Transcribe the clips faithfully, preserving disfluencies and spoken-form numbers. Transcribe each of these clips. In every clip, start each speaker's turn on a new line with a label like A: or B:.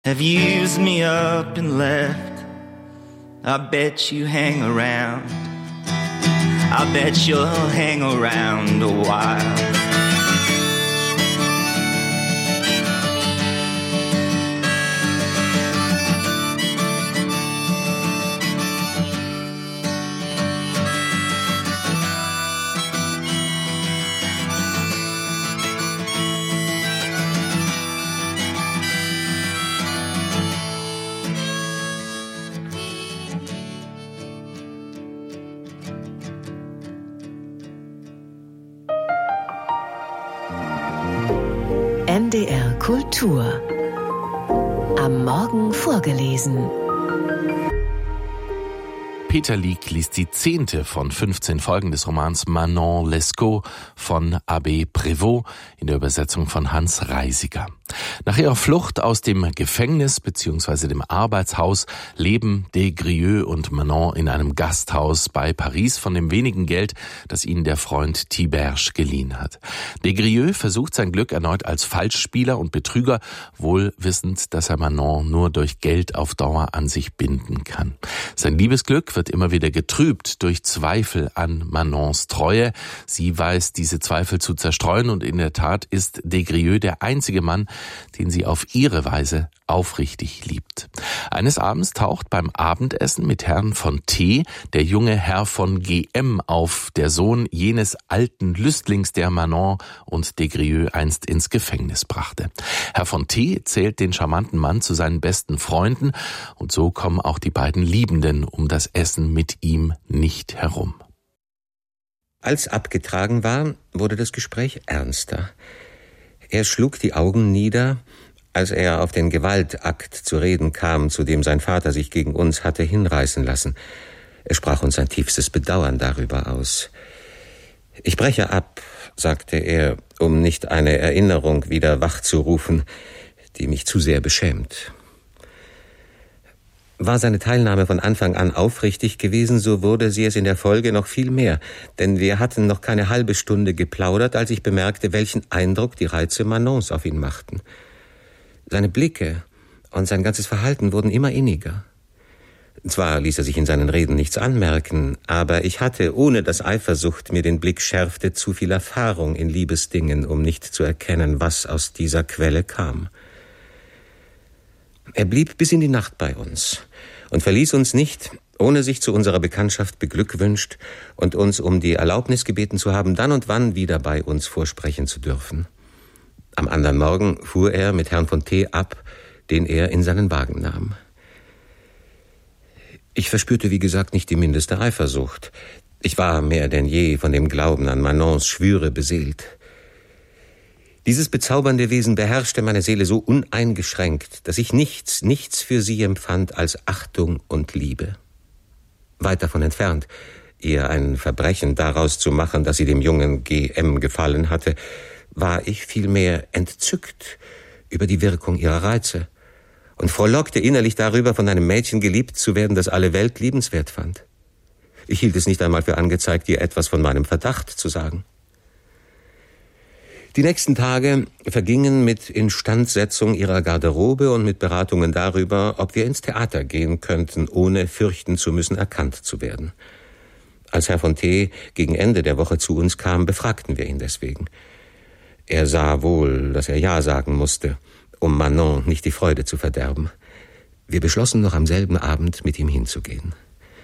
A: Have used me up and left. I bet you hang around. I bet you'll hang around a while.
B: N D R Kultur. Am Morgen vorgelesen.
C: Peter Lieck liest die zehnte von fünfzehn Folgen des Romans Manon Lescaut von Abbé Prévost in der Übersetzung von Hans Reisiger. Nach ihrer Flucht aus dem Gefängnis bzw. dem Arbeitshaus leben Des Grieux und Manon in einem Gasthaus bei Paris von dem wenigen Geld, das ihnen der Freund Tiberge geliehen hat. Des Grieux versucht sein Glück erneut als Falschspieler und Betrüger, wohl wissend, dass er Manon nur durch Geld auf Dauer an sich binden kann. Sein Liebesglück wird immer wieder getrübt durch Zweifel an Manons Treue. Sie weiß, diese Zweifel zu zerstreuen, und in der Tat ist Des Grieux der einzige Mann, den sie auf ihre Weise aufrichtig liebt. Eines Abends taucht beim Abendessen mit Herrn von T. der junge Herr von G M auf, der Sohn jenes alten Lüstlings, der Manon und Des Grieux einst ins Gefängnis brachte. Herr von T. zählt den charmanten Mann zu seinen besten Freunden, und so kommen auch die beiden Liebenden um das Essen mit ihm nicht herum.
D: Als abgetragen war, wurde das Gespräch ernster. Er schlug die Augen nieder, als er auf den Gewaltakt zu reden kam, zu dem sein Vater sich gegen uns hatte hinreißen lassen. Er sprach uns sein tiefstes Bedauern darüber aus. »Ich breche ab«, sagte er, um nicht eine Erinnerung wieder wachzurufen, die mich zu sehr beschämt. War seine Teilnahme von Anfang an aufrichtig gewesen, so wurde sie es in der Folge noch viel mehr, denn wir hatten noch keine halbe Stunde geplaudert, als ich bemerkte, welchen Eindruck die Reize Manons auf ihn machten. Seine Blicke und sein ganzes Verhalten wurden immer inniger. Zwar ließ er sich in seinen Reden nichts anmerken, aber ich hatte, ohne dass Eifersucht mir den Blick schärfte, zu viel Erfahrung in Liebesdingen, um nicht zu erkennen, was aus dieser Quelle kam. Er blieb bis in die Nacht bei uns und verließ uns nicht, ohne sich zu unserer Bekanntschaft beglückwünscht und uns um die Erlaubnis gebeten zu haben, dann und wann wieder bei uns vorsprechen zu dürfen. Am anderen Morgen fuhr er mit Herrn von T. ab, den er in seinen Wagen nahm. Ich verspürte, wie gesagt, nicht die mindeste Eifersucht. Ich war mehr denn je von dem Glauben an Manons Schwüre beseelt. Dieses bezaubernde Wesen beherrschte meine Seele so uneingeschränkt, dass ich nichts, nichts für sie empfand als Achtung und Liebe. Weit davon entfernt, ihr ein Verbrechen daraus zu machen, dass sie dem jungen G M gefallen hatte, war ich vielmehr entzückt über die Wirkung ihrer Reize und frohlockte innerlich darüber, von einem Mädchen geliebt zu werden, das alle Welt liebenswert fand. Ich hielt es nicht einmal für angezeigt, ihr etwas von meinem Verdacht zu sagen. Die nächsten Tage vergingen mit Instandsetzung ihrer Garderobe und mit Beratungen darüber, ob wir ins Theater gehen könnten, ohne fürchten zu müssen, erkannt zu werden. Als Herr von T. gegen Ende der Woche zu uns kam, befragten wir ihn deswegen. Er sah wohl, dass er Ja sagen musste, um Manon nicht die Freude zu verderben. Wir beschlossen noch am selben Abend, mit ihm hinzugehen.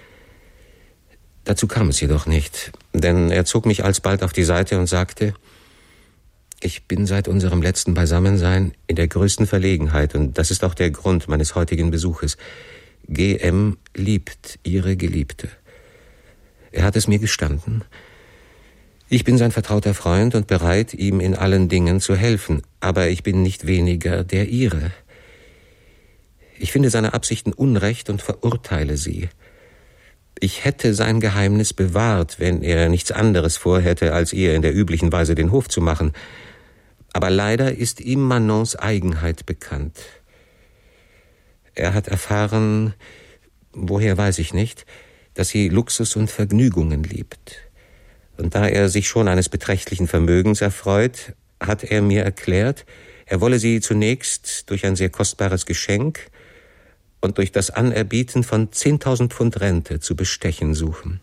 D: Dazu kam es jedoch nicht, denn er zog mich alsbald auf die Seite und sagte: Ich bin seit unserem letzten Beisammensein in der größten Verlegenheit, und das ist auch der Grund meines heutigen Besuches. G M liebt ihre Geliebte. Er hat es mir gestanden. Ich bin sein vertrauter Freund und bereit, ihm in allen Dingen zu helfen, aber ich bin nicht weniger der ihre. Ich finde seine Absichten unrecht und verurteile sie. Ich hätte sein Geheimnis bewahrt, wenn er nichts anderes vorhätte, als ihr in der üblichen Weise den Hof zu machen. Aber leider ist ihm Manons Eigenheit bekannt. Er hat erfahren, woher weiß ich nicht, dass sie Luxus und Vergnügungen liebt. Und da er sich schon eines beträchtlichen Vermögens erfreut, hat er mir erklärt, Er wolle sie zunächst durch ein sehr kostbares Geschenk und durch das Anerbieten von zehntausend Pfund Rente zu bestechen suchen.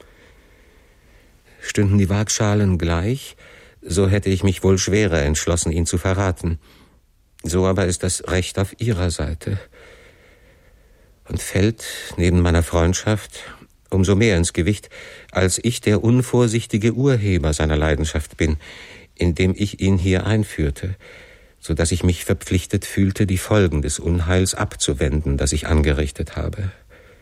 D: Stünden die Waagschalen gleich, so hätte ich mich wohl schwerer entschlossen, ihn zu verraten. So aber ist das Recht auf ihrer Seite und fällt neben meiner Freundschaft umso mehr ins Gewicht, als ich der unvorsichtige Urheber seiner Leidenschaft bin, indem ich ihn hier einführte, so dass ich mich verpflichtet fühlte, die Folgen des Unheils abzuwenden, das ich angerichtet habe.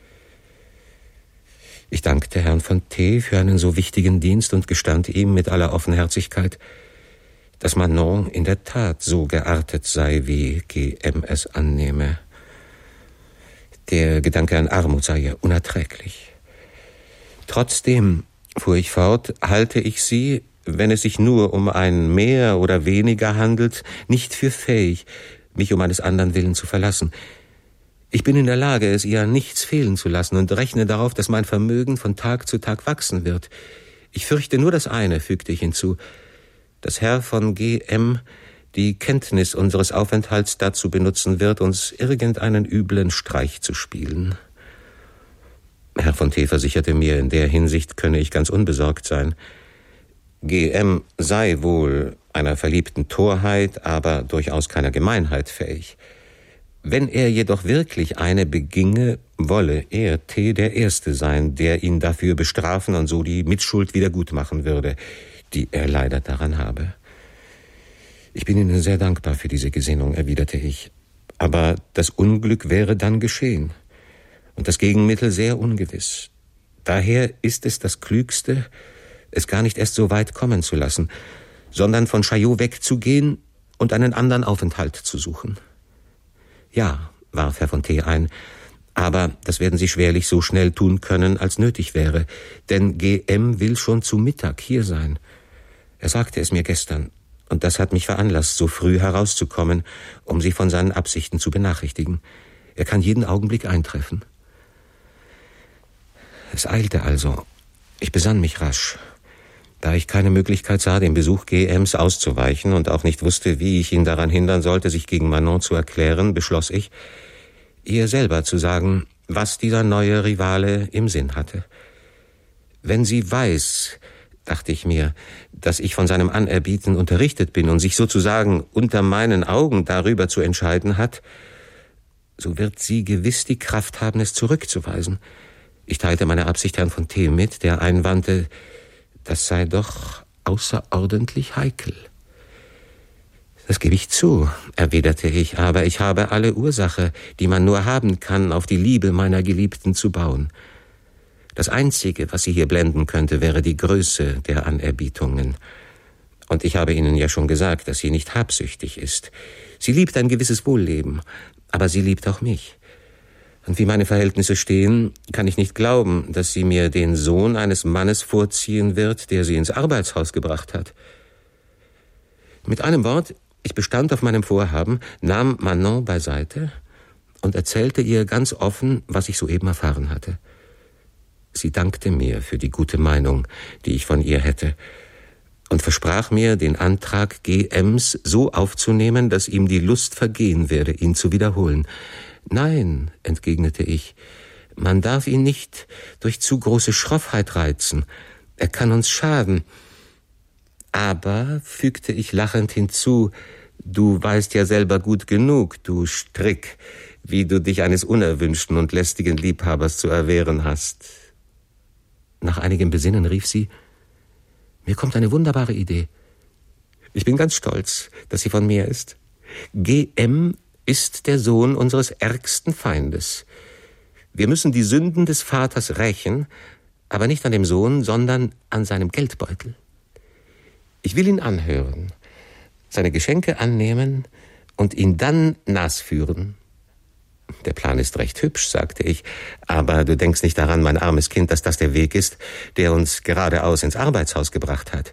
D: Ich dankte Herrn von T. für einen so wichtigen Dienst und gestand ihm mit aller Offenherzigkeit, dass Manon in der Tat so geartet sei, wie G M es annehme. Der Gedanke an Armut sei ihr unerträglich. Trotzdem, fuhr ich fort, halte ich sie, wenn es sich nur um ein Mehr oder Weniger handelt, nicht für fähig, mich um eines anderen Willen zu verlassen. Ich bin in der Lage, es ihr an nichts fehlen zu lassen und rechne darauf, dass mein Vermögen von Tag zu Tag wachsen wird. Ich fürchte nur das eine, fügte ich hinzu, dass Herr von G M die Kenntnis unseres Aufenthalts dazu benutzen wird, uns irgendeinen üblen Streich zu spielen. Herr von T. versicherte mir, in der Hinsicht könne ich ganz unbesorgt sein. G M sei wohl einer verliebten Torheit, aber durchaus keiner Gemeinheit fähig. Wenn er jedoch wirklich eine beginge, wolle er, T., der Erste sein, der ihn dafür bestrafen und so die Mitschuld wieder gut machen würde, die er leider daran habe. Ich bin Ihnen sehr dankbar für diese Gesinnung, erwiderte ich. Aber das Unglück wäre dann geschehen und das Gegenmittel sehr ungewiss. Daher ist es das Klügste, es gar nicht erst so weit kommen zu lassen, sondern von Chaillot wegzugehen und einen anderen Aufenthalt zu suchen. Ja, warf Herr von T. ein, aber das werden Sie schwerlich so schnell tun können, als nötig wäre, denn G M will schon zu Mittag hier sein. Er sagte es mir gestern, und das hat mich veranlasst, so früh herauszukommen, um Sie von seinen Absichten zu benachrichtigen. Er kann jeden Augenblick eintreffen. Es eilte also. Ich besann mich rasch. Da ich keine Möglichkeit sah, dem Besuch G Ms auszuweichen und auch nicht wusste, wie ich ihn daran hindern sollte, sich gegen Manon zu erklären, beschloss ich, ihr selber zu sagen, was dieser neue Rivale im Sinn hatte. Wenn sie weiß, dachte ich mir, dass ich von seinem Anerbieten unterrichtet bin und sich sozusagen unter meinen Augen darüber zu entscheiden hat, so wird sie gewiss die Kraft haben, es zurückzuweisen. Ich teilte meine Absicht Herrn von T. mit, der einwandte, das sei doch außerordentlich heikel. Das gebe ich zu, erwiderte ich, aber ich habe alle Ursache, die man nur haben kann, auf die Liebe meiner Geliebten zu bauen. Das Einzige, was sie hier blenden könnte, wäre die Größe der Anerbietungen. Und ich habe Ihnen ja schon gesagt, dass sie nicht habsüchtig ist. Sie liebt ein gewisses Wohlleben, aber sie liebt auch mich. Und wie meine Verhältnisse stehen, kann ich nicht glauben, dass sie mir den Sohn eines Mannes vorziehen wird, der sie ins Arbeitshaus gebracht hat. Mit einem Wort, ich bestand auf meinem Vorhaben, nahm Manon beiseite und erzählte ihr ganz offen, was ich soeben erfahren hatte. Sie dankte mir für die gute Meinung, die ich von ihr hätte, und versprach mir, den Antrag G Ms so aufzunehmen, dass ihm die Lust vergehen werde, ihn zu wiederholen. Nein, entgegnete ich, man darf ihn nicht durch zu große Schroffheit reizen. Er kann uns schaden. Aber, fügte ich lachend hinzu, du weißt ja selber gut genug, du Strick, wie du dich eines unerwünschten und lästigen Liebhabers zu erwehren hast. Nach einigem Besinnen rief sie, mir kommt eine wunderbare Idee. Ich bin ganz stolz, dass sie von mir ist. G M ist der Sohn unseres ärgsten Feindes. Wir müssen die Sünden des Vaters rächen, aber nicht an dem Sohn, sondern an seinem Geldbeutel. Ich will ihn anhören, seine Geschenke annehmen und ihn dann nasführen. Der Plan ist recht hübsch, sagte ich, aber du denkst nicht daran, mein armes Kind, dass das der Weg ist, der uns geradeaus ins Arbeitshaus gebracht hat.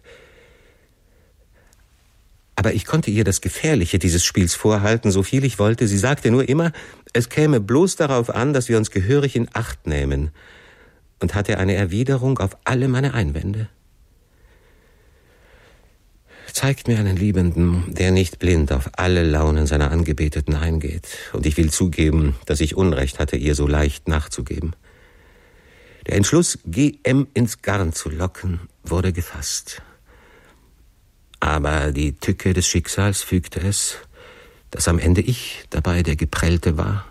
D: Aber ich konnte ihr das Gefährliche dieses Spiels vorhalten, so viel ich wollte. Sie sagte nur immer, es käme bloß darauf an, dass wir uns gehörig in Acht nehmen, und hatte eine Erwiderung auf alle meine Einwände. zeigt mir einen Liebenden, der nicht blind auf alle Launen seiner Angebeteten eingeht. Und ich will zugeben, dass ich Unrecht hatte, ihr so leicht nachzugeben. Der Entschluss, G M ins Garn zu locken, wurde gefasst. Aber die Tücke des Schicksals fügte es, dass am Ende ich dabei der Geprellte war.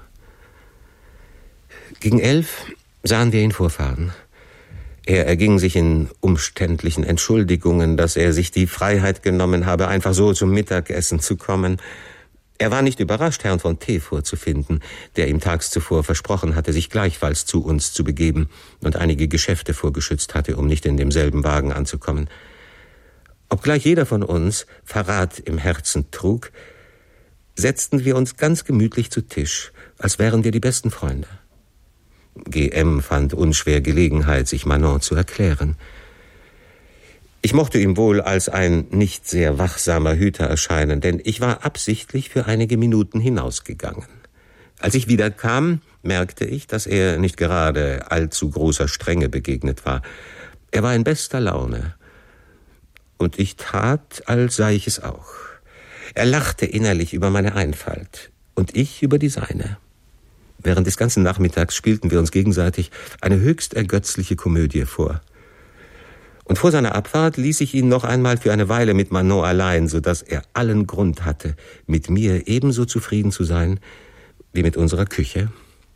D: Gegen elf sahen wir ihn vorfahren. Er erging sich in umständlichen Entschuldigungen, dass er sich die Freiheit genommen habe, einfach so zum Mittagessen zu kommen. Er war nicht überrascht, Herrn von T. vorzufinden, der ihm tags zuvor versprochen hatte, sich gleichfalls zu uns zu begeben und einige Geschäfte vorgeschützt hatte, um nicht in demselben Wagen anzukommen. Obgleich jeder von uns Verrat im Herzen trug, setzten wir uns ganz gemütlich zu Tisch, als wären wir die besten Freunde. G M fand unschwer Gelegenheit, sich Manon zu erklären. Ich mochte ihm wohl als ein nicht sehr wachsamer Hüter erscheinen, denn ich war absichtlich für einige Minuten hinausgegangen. Als ich wiederkam, merkte ich, dass er nicht gerade allzu großer Strenge begegnet war. Er war in bester Laune. Und ich tat, als sei ich es auch. Er lachte innerlich über meine Einfalt und ich über die seine. Während des ganzen Nachmittags spielten wir uns gegenseitig eine höchst ergötzliche Komödie vor. Und vor seiner Abfahrt ließ ich ihn noch einmal für eine Weile mit Manon allein, so dass er allen Grund hatte, mit mir ebenso zufrieden zu sein wie mit unserer Küche.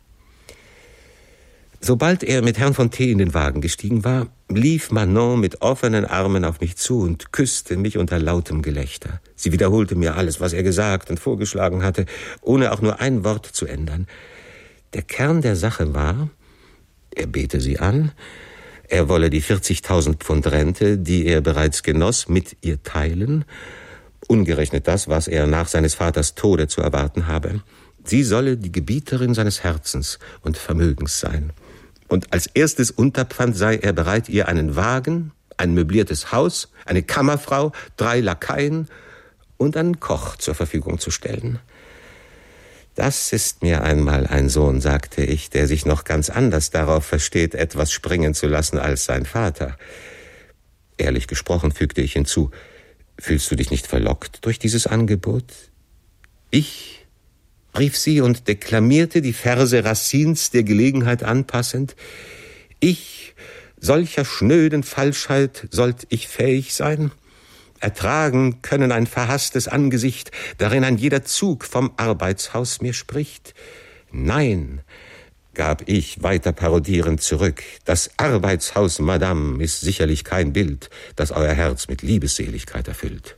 D: Sobald er mit Herrn von T. in den Wagen gestiegen war, lief Manon mit offenen Armen auf mich zu und küsste mich unter lautem Gelächter. Sie wiederholte mir alles, was er gesagt und vorgeschlagen hatte, ohne auch nur ein Wort zu ändern. Der Kern der Sache war, er bete sie an, er wolle die vierzigtausend Pfund Rente, die er bereits genoss, mit ihr teilen, ungerechnet das, was er nach seines Vaters Tode zu erwarten habe. Sie solle die Gebieterin seines Herzens und Vermögens sein. Und als erstes Unterpfand sei er bereit, ihr einen Wagen, ein möbliertes Haus, eine Kammerfrau, drei Lakaien und einen Koch zur Verfügung zu stellen. Das ist mir einmal ein Sohn, sagte ich, der sich noch ganz anders darauf versteht, etwas springen zu lassen als sein Vater. Ehrlich gesprochen, fügte ich hinzu, fühlst du dich nicht verlockt durch dieses Angebot? Ich, rief sie und deklamierte die Verse Racines der Gelegenheit anpassend. Ich, solcher schnöden Falschheit sollt ich fähig sein? Ertragen können ein verhasstes Angesicht, darin ein jeder Zug vom Arbeitshaus mir spricht. Nein, gab ich weiter parodierend zurück, das Arbeitshaus, Madame, ist sicherlich kein Bild, das euer Herz mit Liebesseligkeit erfüllt.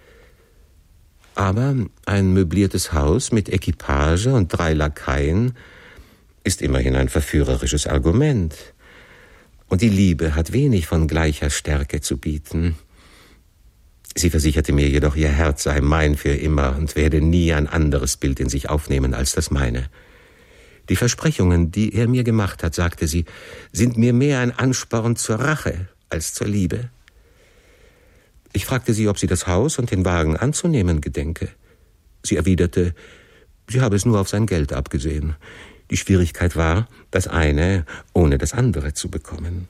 D: Aber ein möbliertes Haus mit Equipage und drei Lakaien ist immerhin ein verführerisches Argument. Und die Liebe hat wenig von gleicher Stärke zu bieten. Sie versicherte mir jedoch, ihr Herz sei mein für immer und werde nie ein anderes Bild in sich aufnehmen als das meine. Die Versprechungen, die er mir gemacht hat, sagte sie, sind mir mehr ein Ansporn zur Rache als zur Liebe. Ich fragte sie, ob sie das Haus und den Wagen anzunehmen gedenke. Sie erwiderte, sie habe es nur auf sein Geld abgesehen. Die Schwierigkeit war, das eine ohne das andere zu bekommen.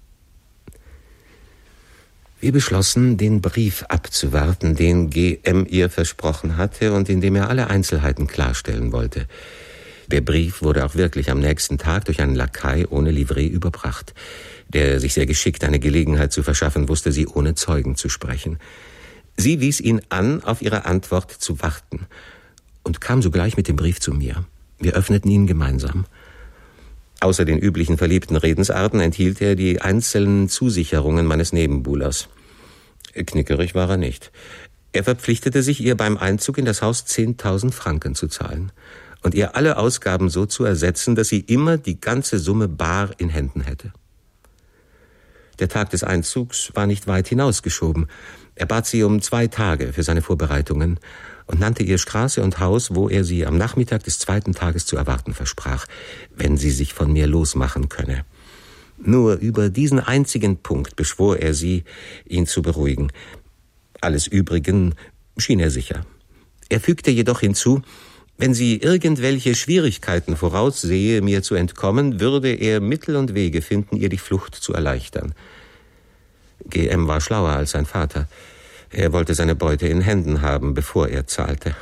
D: Wir beschlossen, den Brief abzuwarten, den G M ihr versprochen hatte und in dem er alle Einzelheiten klarstellen wollte. Der Brief wurde auch wirklich am nächsten Tag durch einen Lakai ohne Livree überbracht, der sich sehr geschickt eine Gelegenheit zu verschaffen wusste, sie ohne Zeugen zu sprechen. Sie wies ihn an, auf ihre Antwort zu warten und kam sogleich mit dem Brief zu mir. Wir öffneten ihn gemeinsam. Außer den üblichen verliebten Redensarten enthielt er die einzelnen Zusicherungen meines Nebenbuhlers. Knickerig war er nicht. Er verpflichtete sich, ihr beim Einzug in das Haus zehntausend Franken zu zahlen und ihr alle Ausgaben so zu ersetzen, dass sie immer die ganze Summe bar in Händen hätte. Der Tag des Einzugs war nicht weit hinausgeschoben. Er bat sie um zwei Tage für seine Vorbereitungen und nannte ihr Straße und Haus, wo er sie am Nachmittag des zweiten Tages zu erwarten versprach, wenn sie sich von mir losmachen könne. Nur über diesen einzigen Punkt beschwor er sie, ihn zu beruhigen. Alles Übrigen schien er sicher. Er fügte jedoch hinzu, wenn sie irgendwelche Schwierigkeiten voraussehe, mir zu entkommen, würde er Mittel und Wege finden, ihr die Flucht zu erleichtern. G M war schlauer als sein Vater. Er wollte seine Beute in Händen haben, bevor er zahlte.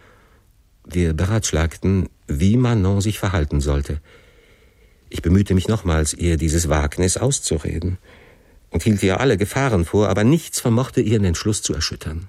D: Wir beratschlagten, wie Manon sich verhalten sollte. Ich bemühte mich nochmals, ihr dieses Wagnis auszureden und hielt ihr alle Gefahren vor, aber nichts vermochte ihren Entschluss zu erschüttern.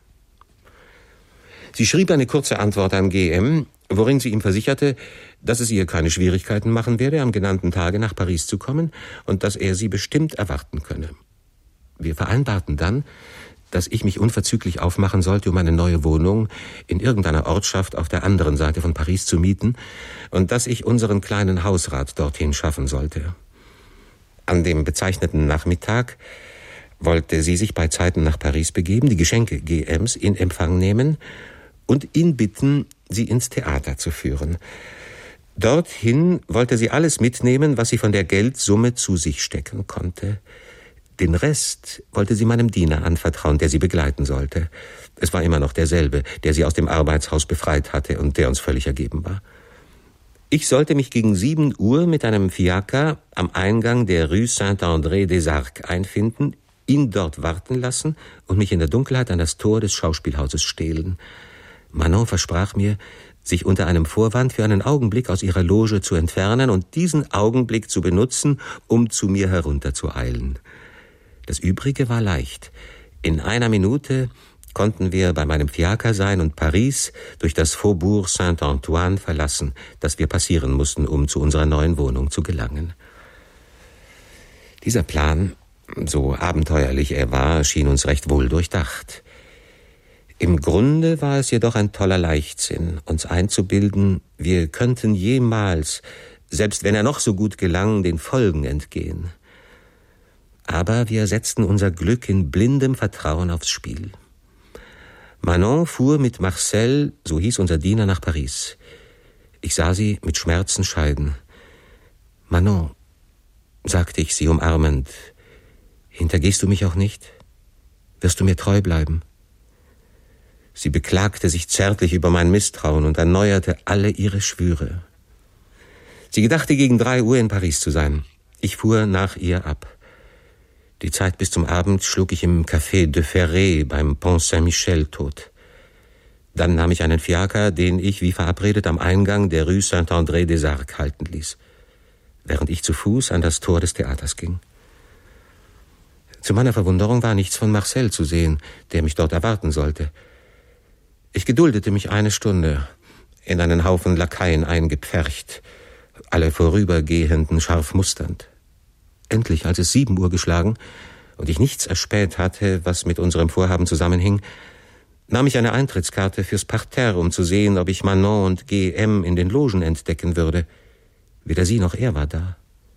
D: Sie schrieb eine kurze Antwort an G M, worin sie ihm versicherte, dass es ihr keine Schwierigkeiten machen werde, am genannten Tage nach Paris zu kommen und dass er sie bestimmt erwarten könne. Wir vereinbarten dann, dass ich mich unverzüglich aufmachen sollte, um eine neue Wohnung in irgendeiner Ortschaft auf der anderen Seite von Paris zu mieten und dass ich unseren kleinen Hausrat dorthin schaffen sollte. An dem bezeichneten Nachmittag wollte sie sich bei Zeiten nach Paris begeben, die Geschenke G Ms in Empfang nehmen und ihn bitten, sie ins Theater zu führen. Dorthin wollte sie alles mitnehmen, was sie von der Geldsumme zu sich stecken konnte. Den Rest wollte sie meinem Diener anvertrauen, der sie begleiten sollte. Es war immer noch derselbe, der sie aus dem Arbeitshaus befreit hatte und der uns völlig ergeben war. Ich sollte mich gegen sieben Uhr mit einem Fiaker am Eingang der Rue Saint-André-des-Arcs einfinden, ihn dort warten lassen und mich in der Dunkelheit an das Tor des Schauspielhauses stehlen. Manon versprach mir, sich unter einem Vorwand für einen Augenblick aus ihrer Loge zu entfernen und diesen Augenblick zu benutzen, um zu mir herunterzueilen. Das Übrige war leicht. In einer Minute konnten wir bei meinem Fiaker sein und Paris durch das Faubourg Saint-Antoine verlassen, das wir passieren mussten, um zu unserer neuen Wohnung zu gelangen. Dieser Plan, so abenteuerlich er war, schien uns recht wohl durchdacht. Im Grunde war es jedoch ein toller Leichtsinn, uns einzubilden, wir könnten jemals, selbst wenn er noch so gut gelang, den Folgen entgehen. Aber wir setzten unser Glück in blindem Vertrauen aufs Spiel. Manon fuhr mit Marcel, so hieß unser Diener, nach Paris. Ich sah sie mit Schmerzen scheiden. »Manon«, sagte ich sie umarmend, »hintergehst du mich auch nicht? Wirst du mir treu bleiben?« Sie beklagte sich zärtlich über mein Misstrauen und erneuerte alle ihre Schwüre. Sie gedachte, gegen drei Uhr in Paris zu sein. Ich fuhr nach ihr ab. Die Zeit bis zum Abend schlug ich im Café de Ferré beim Pont Saint-Michel tot. Dann nahm ich einen Fiaker, den ich, wie verabredet, am Eingang der Rue Saint-André-des-Arcs halten ließ, während ich zu Fuß an das Tor des Theaters ging. Zu meiner Verwunderung war nichts von Marcel zu sehen, der mich dort erwarten sollte. Ich geduldete mich eine Stunde, in einen Haufen Lakaien eingepfercht, alle Vorübergehenden scharf musternd. Endlich, als es sieben Uhr geschlagen und ich nichts erspäht hatte, was mit unserem Vorhaben zusammenhing, nahm ich eine Eintrittskarte fürs Parterre, um zu sehen, ob ich Manon und G M in den Logen entdecken würde. Weder sie noch er war da.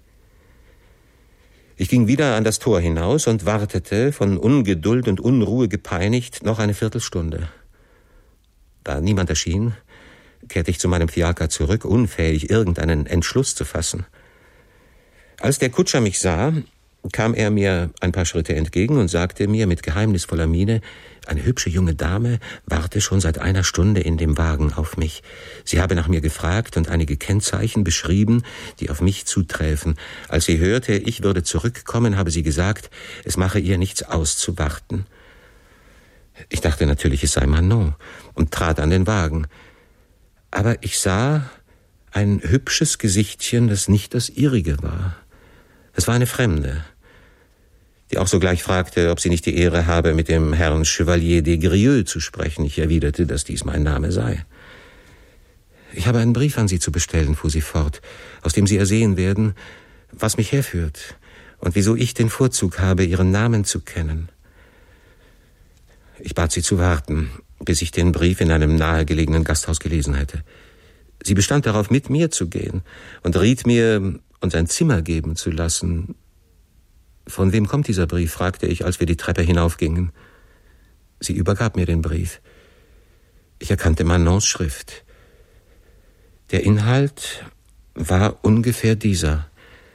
D: Ich ging wieder an das Tor hinaus und wartete, von Ungeduld und Unruhe gepeinigt, noch eine Viertelstunde. Da niemand erschien, kehrte ich zu meinem Fiaker zurück, unfähig, irgendeinen Entschluss zu fassen. Als der Kutscher mich sah, kam er mir ein paar Schritte entgegen und sagte mir mit geheimnisvoller Miene, eine hübsche junge Dame warte schon seit einer Stunde in dem Wagen auf mich. Sie habe nach mir gefragt und einige Kennzeichen beschrieben, die auf mich zuträfen. Als sie hörte, ich würde zurückkommen, habe sie gesagt, es mache ihr nichts aus zu warten. Ich dachte natürlich, es sei Manon und trat an den Wagen. Aber ich sah ein hübsches Gesichtchen, das nicht das ihrige war. Es war eine Fremde, die auch sogleich fragte, ob sie nicht die Ehre habe, mit dem Herrn Chevalier des Grieux zu sprechen. Ich erwiderte, dass dies mein Name sei. Ich habe einen Brief an Sie zu bestellen, fuhr sie fort, aus dem Sie ersehen werden, was mich herführt und wieso ich den Vorzug habe, Ihren Namen zu kennen. Ich bat sie zu warten, bis ich den Brief in einem nahegelegenen Gasthaus gelesen hätte. Sie bestand darauf, mit mir zu gehen und riet mir, uns ein Zimmer geben zu lassen. »Von wem kommt dieser Brief?« fragte ich, als wir die Treppe hinaufgingen. Sie übergab mir den Brief. Ich erkannte Manons Schrift. Der Inhalt war ungefähr dieser.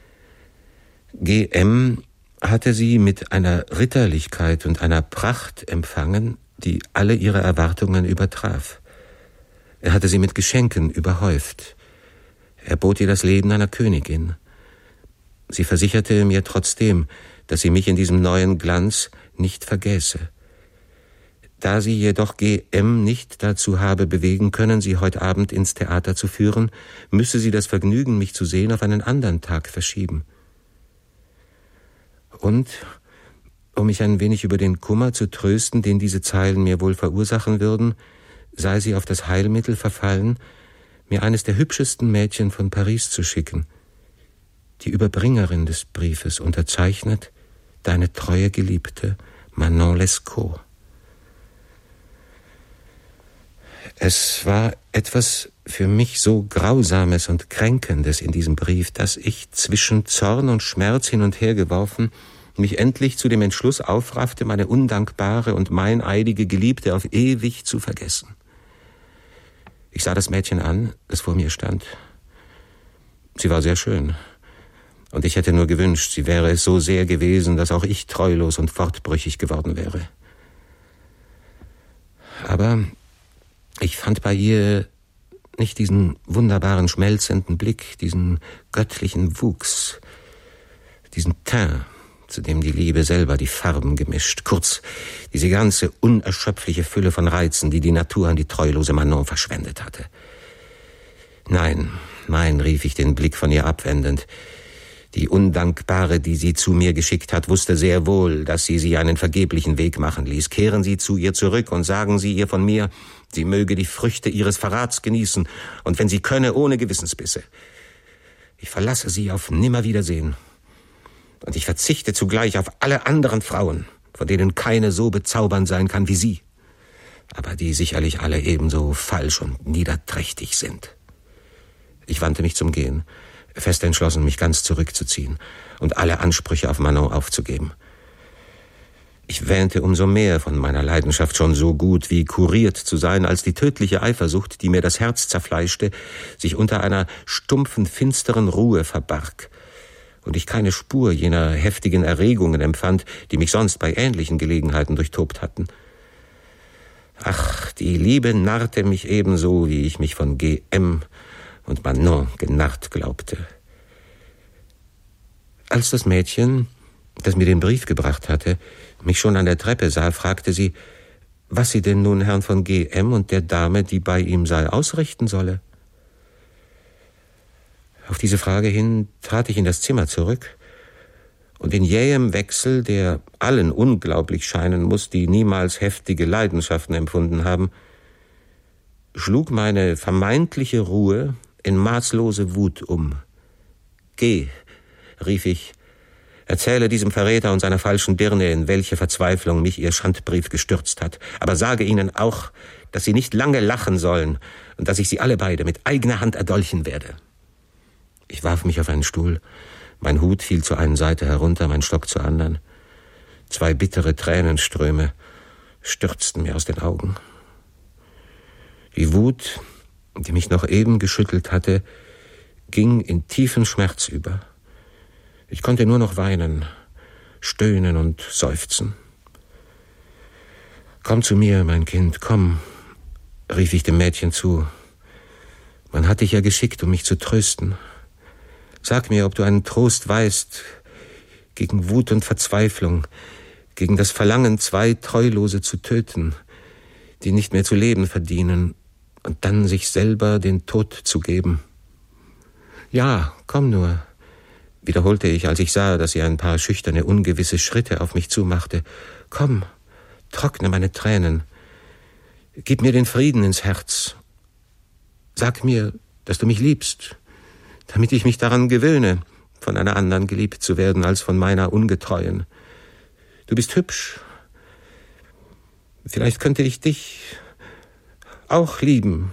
D: G M hatte sie mit einer Ritterlichkeit und einer Pracht empfangen, die alle ihre Erwartungen übertraf. Er hatte sie mit Geschenken überhäuft. Er bot ihr das Leben einer Königin. Sie versicherte mir trotzdem, dass sie mich in diesem neuen Glanz nicht vergäße. Da sie jedoch G M nicht dazu habe bewegen können, sie heute Abend ins Theater zu führen, müsse sie das Vergnügen, mich zu sehen, auf einen anderen Tag verschieben. Und, um mich ein wenig über den Kummer zu trösten, den diese Zeilen mir wohl verursachen würden, sei sie auf das Heilmittel verfallen, mir eines der hübschesten Mädchen von Paris zu schicken, die Überbringerin des Briefes, unterzeichnet, deine treue Geliebte, Manon Lescaut. Es war etwas für mich so Grausames und Kränkendes in diesem Brief, dass ich zwischen Zorn und Schmerz hin und her geworfen, mich endlich zu dem Entschluss aufraffte, meine undankbare und meineidige Geliebte auf ewig zu vergessen. Ich sah das Mädchen an, das vor mir stand. Sie war sehr schön. Und ich hätte nur gewünscht, sie wäre es so sehr gewesen, dass auch ich treulos und fortbrüchig geworden wäre. Aber ich fand bei ihr nicht diesen wunderbaren, schmelzenden Blick, diesen göttlichen Wuchs, diesen Teint, zu dem die Liebe selber die Farben gemischt, kurz diese ganze unerschöpfliche Fülle von Reizen, die die Natur an die treulose Manon verschwendet hatte. Nein, nein, rief ich den Blick von ihr abwendend. Die Undankbare, die sie zu mir geschickt hat, wusste sehr wohl, dass sie sie einen vergeblichen Weg machen ließ. Kehren Sie zu ihr zurück und sagen Sie ihr von mir, sie möge die Früchte ihres Verrats genießen und wenn sie könne, ohne Gewissensbisse. Ich verlasse sie auf Nimmerwiedersehen. Und ich verzichte zugleich auf alle anderen Frauen, von denen keine so bezaubernd sein kann wie sie, aber die sicherlich alle ebenso falsch und niederträchtig sind. Ich wandte mich zum Gehen, fest entschlossen, mich ganz zurückzuziehen und alle Ansprüche auf Manon aufzugeben. Ich wähnte umso mehr von meiner Leidenschaft schon so gut wie kuriert zu sein, als die tödliche Eifersucht, die mir das Herz zerfleischte, sich unter einer stumpfen, finsteren Ruhe verbarg und ich keine Spur jener heftigen Erregungen empfand, die mich sonst bei ähnlichen Gelegenheiten durchtobt hatten. Ach, die Liebe narrte mich ebenso, wie ich mich von G M und Manon genarrt glaubte. Als das Mädchen, das mir den Brief gebracht hatte, mich schon an der Treppe sah, fragte sie, was sie denn nun Herrn von G M und der Dame, die bei ihm sei, ausrichten solle. Auf diese Frage hin trat ich in das Zimmer zurück und in jähem Wechsel, der allen unglaublich scheinen muss, die niemals heftige Leidenschaften empfunden haben, schlug meine vermeintliche Ruhe in maßlose Wut um. »Geh«, rief ich, »erzähle diesem Verräter und seiner falschen Dirne, in welche Verzweiflung mich ihr Schandbrief gestürzt hat. Aber sage ihnen auch, dass sie nicht lange lachen sollen und dass ich sie alle beide mit eigener Hand erdolchen werde.« Ich warf mich auf einen Stuhl, mein Hut fiel zur einen Seite herunter, mein Stock zur anderen. Zwei bittere Tränenströme stürzten mir aus den Augen. Die Wut, die mich noch eben geschüttelt hatte, ging in tiefen Schmerz über. Ich konnte nur noch weinen, stöhnen und seufzen. »Komm zu mir, mein Kind, komm«, rief ich dem Mädchen zu. »Man hat dich ja geschickt, um mich zu trösten. Sag mir, ob du einen Trost weißt gegen Wut und Verzweiflung, gegen das Verlangen, zwei Treulose zu töten, die nicht mehr zu leben verdienen, und dann sich selber den Tod zu geben.« »Ja, komm nur«, wiederholte ich, als ich sah, dass sie ein paar schüchterne, ungewisse Schritte auf mich zumachte. »Komm, trockne meine Tränen. Gib mir den Frieden ins Herz. Sag mir, dass du mich liebst, damit ich mich daran gewöhne, von einer anderen geliebt zu werden als von meiner ungetreuen. Du bist hübsch. Vielleicht könnte ich dich auch lieben.«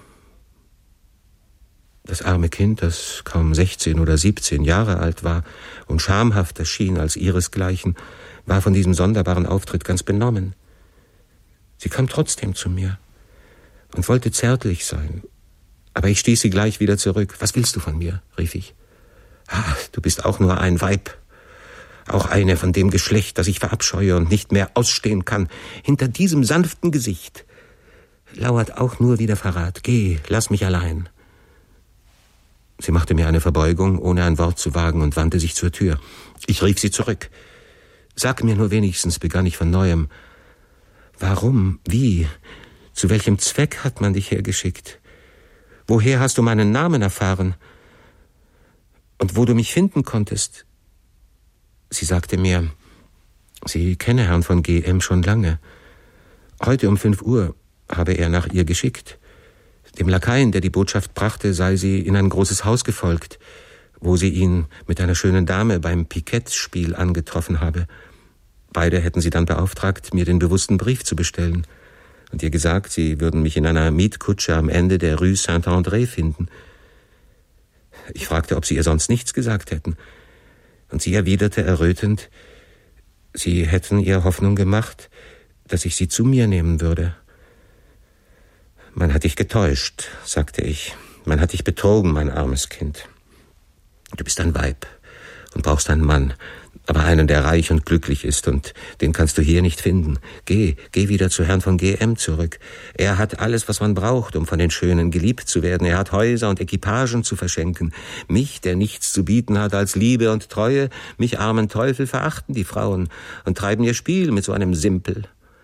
D: Das arme Kind, das kaum sechzehn oder siebzehn Jahre alt war und schamhaft erschien als ihresgleichen, war von diesem sonderbaren Auftritt ganz benommen. Sie kam trotzdem zu mir und wollte zärtlich sein, aber ich stieß sie gleich wieder zurück. »Was willst du von mir?« rief ich. »Ah, du bist auch nur ein Weib, auch eine von dem Geschlecht, das ich verabscheue und nicht mehr ausstehen kann. Hinter diesem sanften Gesicht lauert auch nur wieder Verrat. Geh, lass mich allein.« Sie machte mir eine Verbeugung, ohne ein Wort zu wagen, und wandte sich zur Tür. Ich rief sie zurück. »Sag mir nur wenigstens«, begann ich von Neuem, Warum? Wie? Zu welchem Zweck hat man dich hergeschickt? Woher hast du meinen Namen erfahren? Und wo du mich finden konntest? Sie sagte mir, sie kenne Herrn von G M schon lange. Heute um fünf Uhr habe er nach ihr geschickt. Dem Lakaien, der die Botschaft brachte, sei sie in ein großes Haus gefolgt, wo sie ihn mit einer schönen Dame beim Piquet-Spiel angetroffen habe. Beide hätten sie dann beauftragt, mir den bewussten Brief zu bestellen und ihr gesagt, sie würden mich in einer Mietkutsche am Ende der Rue Saint-André finden. Ich fragte, ob sie ihr sonst nichts gesagt hätten, und sie erwiderte errötend, sie hätten ihr Hoffnung gemacht, dass ich sie zu mir nehmen würde. Man hat dich getäuscht, sagte ich. Man hat dich betrogen, mein armes Kind. Du bist ein Weib und brauchst einen Mann, aber einen, der reich und glücklich ist, und den kannst du hier nicht finden. Geh, geh wieder zu Herrn von G M zurück. Er hat alles, was man braucht, um von den Schönen geliebt zu werden. Er hat Häuser und Equipagen zu verschenken. Mich, der nichts zu bieten hat als Liebe und Treue, mich armen Teufel, verachten die Frauen und treiben ihr Spiel mit so einem Simpel.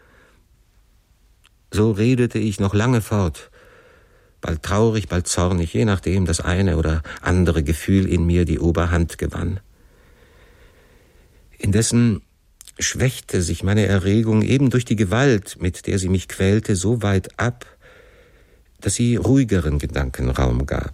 D: So redete ich noch lange fort, bald traurig, bald zornig, je nachdem das eine oder andere Gefühl in mir die Oberhand gewann. Indessen schwächte sich meine Erregung eben durch die Gewalt, mit der sie mich quälte, so weit ab, dass sie ruhigeren Gedanken Raum gab.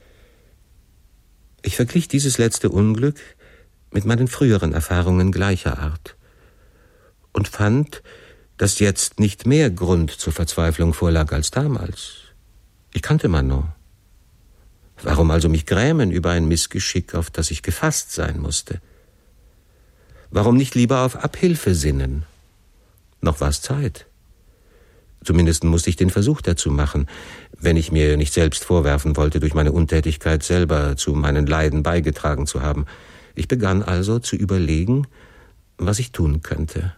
D: Ich verglich dieses letzte Unglück mit meinen früheren Erfahrungen gleicher Art und fand, dass jetzt nicht mehr Grund zur Verzweiflung vorlag als damals. Ich kannte Manon. Warum also mich grämen über ein Missgeschick, auf das ich gefasst sein musste? Warum nicht lieber auf Abhilfe sinnen? Noch war es Zeit. Zumindest musste ich den Versuch dazu machen, wenn ich mir nicht selbst vorwerfen wollte, durch meine Untätigkeit selber zu meinen Leiden beigetragen zu haben. Ich begann also zu überlegen, was ich tun könnte.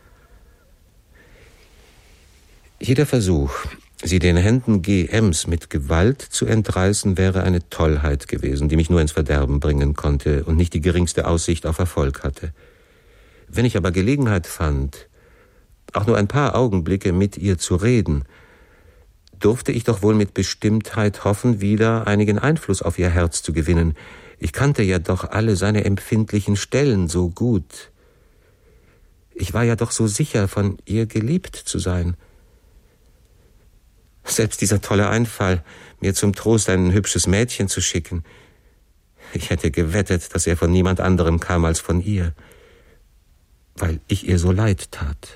D: Jeder Versuch, sie den Händen G Ms mit Gewalt zu entreißen, wäre eine Tollheit gewesen, die mich nur ins Verderben bringen konnte und nicht die geringste Aussicht auf Erfolg hatte. Wenn ich aber Gelegenheit fand, auch nur ein paar Augenblicke mit ihr zu reden, durfte ich doch wohl mit Bestimmtheit hoffen, wieder einigen Einfluss auf ihr Herz zu gewinnen. Ich kannte ja doch alle seine empfindlichen Stellen so gut. Ich war ja doch so sicher, von ihr geliebt zu sein. Selbst dieser tolle Einfall, mir zum Trost ein hübsches Mädchen zu schicken. Ich hätte gewettet, dass er von niemand anderem kam als von ihr, weil ich ihr so leid tat.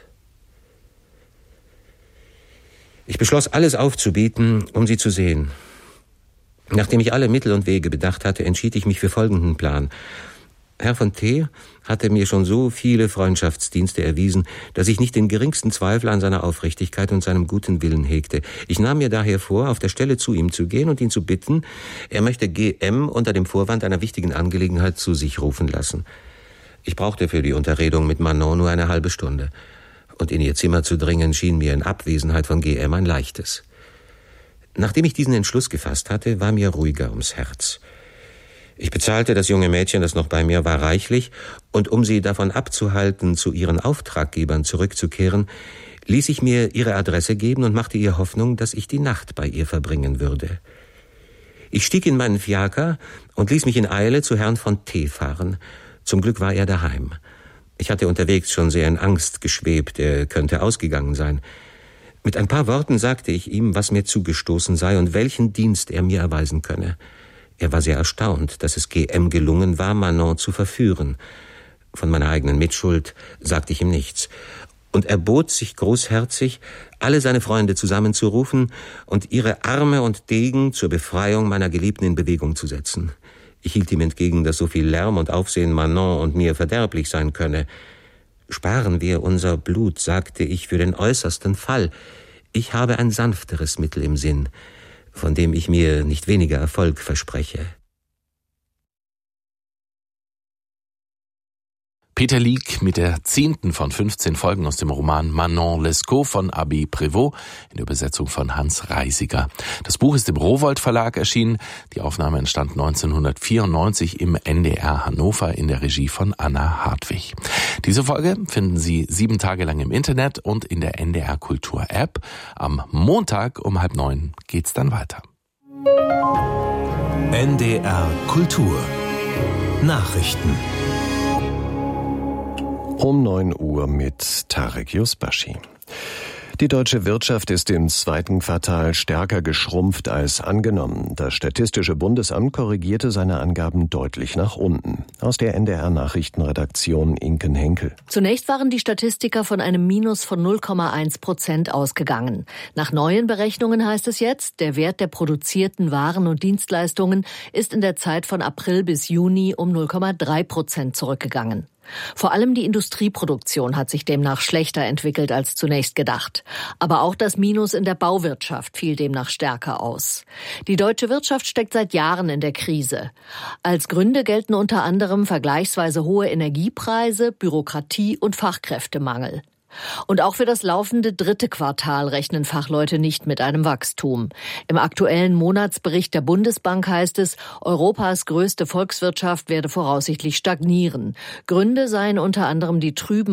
D: Ich beschloss, alles aufzubieten, um sie zu sehen. Nachdem ich alle Mittel und Wege bedacht hatte, entschied ich mich für folgenden Plan. Herr von T. hatte mir schon so viele Freundschaftsdienste erwiesen, dass ich nicht den geringsten Zweifel an seiner Aufrichtigkeit und seinem guten Willen hegte. Ich nahm mir daher vor, auf der Stelle zu ihm zu gehen und ihn zu bitten, er möchte G M unter dem Vorwand einer wichtigen Angelegenheit zu sich rufen lassen. Ich brauchte für die Unterredung mit Manon nur eine halbe Stunde. Und in ihr Zimmer zu dringen, schien mir in Abwesenheit von G M ein leichtes. Nachdem ich diesen Entschluss gefasst hatte, war mir ruhiger ums Herz. Ich bezahlte das junge Mädchen, das noch bei mir war, reichlich, und um sie davon abzuhalten, zu ihren Auftraggebern zurückzukehren, ließ ich mir ihre Adresse geben und machte ihr Hoffnung, dass ich die Nacht bei ihr verbringen würde. Ich stieg in meinen Fiaker und ließ mich in Eile zu Herrn von T. fahren. Zum Glück war er daheim. Ich hatte unterwegs schon sehr in Angst geschwebt, er könnte ausgegangen sein. Mit ein paar Worten sagte ich ihm, was mir zugestoßen sei und welchen Dienst er mir erweisen könne. Er war sehr erstaunt, dass es G M gelungen war, Manon zu verführen. Von meiner eigenen Mitschuld sagte ich ihm nichts. Und er bot sich großherzig, alle seine Freunde zusammenzurufen und ihre Arme und Degen zur Befreiung meiner Geliebten in Bewegung zu setzen. Ich hielt ihm entgegen, dass so viel Lärm und Aufsehen Manon und mir verderblich sein könne. Sparen wir unser Blut, sagte ich, für den äußersten Fall. Ich habe ein sanfteres Mittel im Sinn, von dem ich mir nicht weniger Erfolg verspreche.
C: Peter Lieck mit der zehnten von fünfzehn Folgen aus dem Roman Manon Lescaut von Abbé Prévost in der Übersetzung von Hans Reisiger. Das Buch ist im Rowohlt Verlag erschienen. Die Aufnahme entstand neunzehnhundertvierundneunzig im N D R Hannover in der Regie von Anna Hartwig. Diese Folge finden Sie sieben Tage lang im Internet und in der N D R Kultur App. Am Montag um halb neun geht's dann weiter.
E: N D R Kultur Nachrichten
F: Um neun Uhr mit Tarek Yusbashi. Die deutsche Wirtschaft ist im zweiten Quartal stärker geschrumpft als angenommen. Das Statistische Bundesamt korrigierte seine Angaben deutlich nach unten. Aus der N D R-Nachrichtenredaktion Inken Henkel.
G: Zunächst waren die Statistiker von einem Minus von null Komma eins Prozent ausgegangen. Nach neuen Berechnungen heißt es jetzt, der Wert der produzierten Waren und Dienstleistungen ist in der Zeit von April bis Juni um null Komma drei Prozent zurückgegangen. Vor allem die Industrieproduktion hat sich demnach schlechter entwickelt als zunächst gedacht. Aber auch das Minus in der Bauwirtschaft fiel demnach stärker aus. Die deutsche Wirtschaft steckt seit Jahren in der Krise. Als Gründe gelten unter anderem vergleichsweise hohe Energiepreise, Bürokratie und Fachkräftemangel. Und auch für das laufende dritte Quartal rechnen Fachleute nicht mit einem Wachstum. Im aktuellen Monatsbericht der Bundesbank heißt es, Europas größte Volkswirtschaft werde voraussichtlich stagnieren. Gründe seien unter anderem die trüben